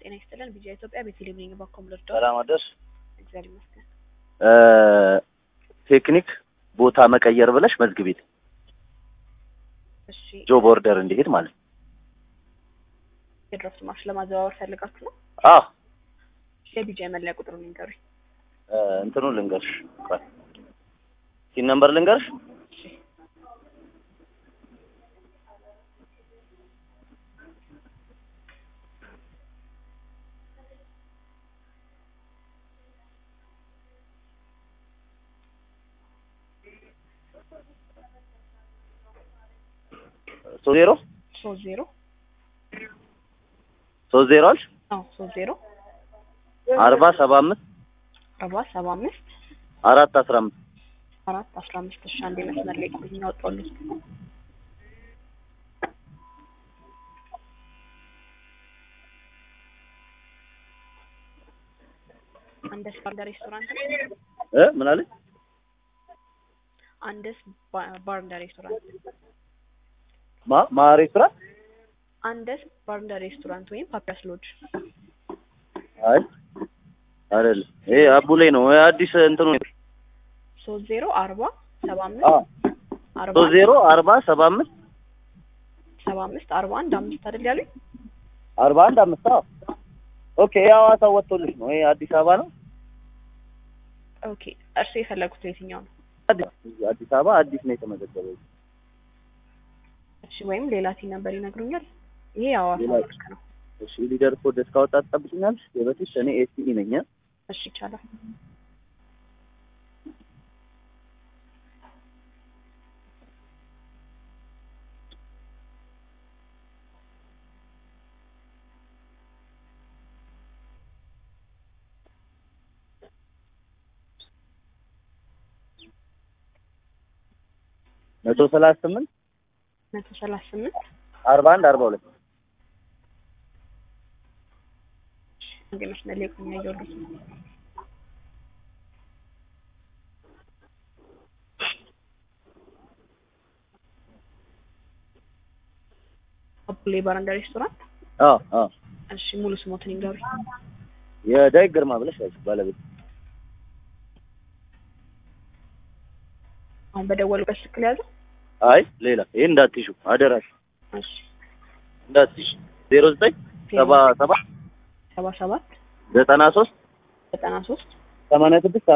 ጤና ይስጥልን ቢጂአይ ኢትዮጵያ ቤተልሔም ነኝ ባኮም ልርዳ ሰላም አደርሽ እግዚአብሔር ይመስገን ቴክኒክ ቦታ መቀየር ብለሽ መዝግቢት እሺ ጆብ ኦርደር እንዲሄድ ማለት የድራፍት ማሽ ለማዘዋወር ፈልጋችሁ ነው አዎ የቢጂአይ መለያ ቁጥሩን ንገሩኝ እንትኑ ልንገርሽ ሲን ነምበር ልንገርሽ ሶዜሮ 30 ሶዜሮች አዎ 30 4075 415 415 እሺ አንዴ መስመር ላይ ቆይ እናውጣውልኝ አንደስ ባር ሬስቶራንት ምን አለ አንደስ ባር ሬስቶራንት ማ ሬስቶራንት አንደስ ባር ሬስቶራንት ወይም ፓፒያስ ሎጅ አይ አይደል ይሄ አቡሌ ነው አዲስ እንትኑ 30 40 75 30 41 5 አይደል ያሉኝ 41 5 ኦኬ ያው አሳወጥቶልሽ ነው ይሄ አዲስ አበባ ነው ኦኬ እርሱ የፈለጉት የትኛው ነው አዲስ አበባ አዲስ ነው የተመዘገበው እሺ ወይም ሌላ ቲ ነበር ይነግሩኛል ይሄ ያው አሳወጥክ ነው እሺ ሊደር ኮድ እስካወጣ ተጠብቁኛል የበፊት እኔ ኤስኢ ነኝ እሺ ይቻላል መቶ 38 41 42 እንዴ መስመር ላይ ቆኛ ይወሉት አቡሌ ባራንዳ ሬስቶራንት እሺ ሙሉ ስሞትን ይንገሩኝ የዳይ ግርማ ብለሽ ያዝ ባለቤት አሁን በደወሉበት ስልክ ላይ ያዘ አይ ሌላ ይሄ እንዳትይሹ አደራሽ እሺ እንዳትይሽ 09 77 93 86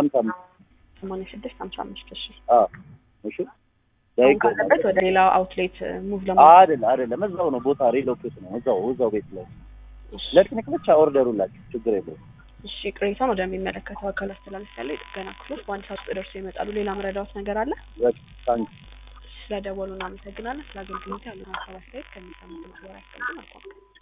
55 እሺ እሺ ዳይቀርበት ወደ ሌላ አውትሌት ሙቭ ለማድረግ አይደለም እዛው ነው ቦታ ሪሎኬት ነው እዛው ቤት ላይ ለቴክኒክ ብቻ ኦርደሩን ላችሁ ችግር የለውም እሺ ቅሬታውን ወደሚመለከተው አካል አስተላልፋለሁ ገና ክፍል በአንድ ሰዓት ደርሶ ይመጣሉ ሌላ መረዳት ነገር አለ ስለደወሉና አመሰግናለሁ ስለ አገልግሎት ያለውን ሀሳብ አስተያየት ከሚሰሙት ጋር ያስቀምጡ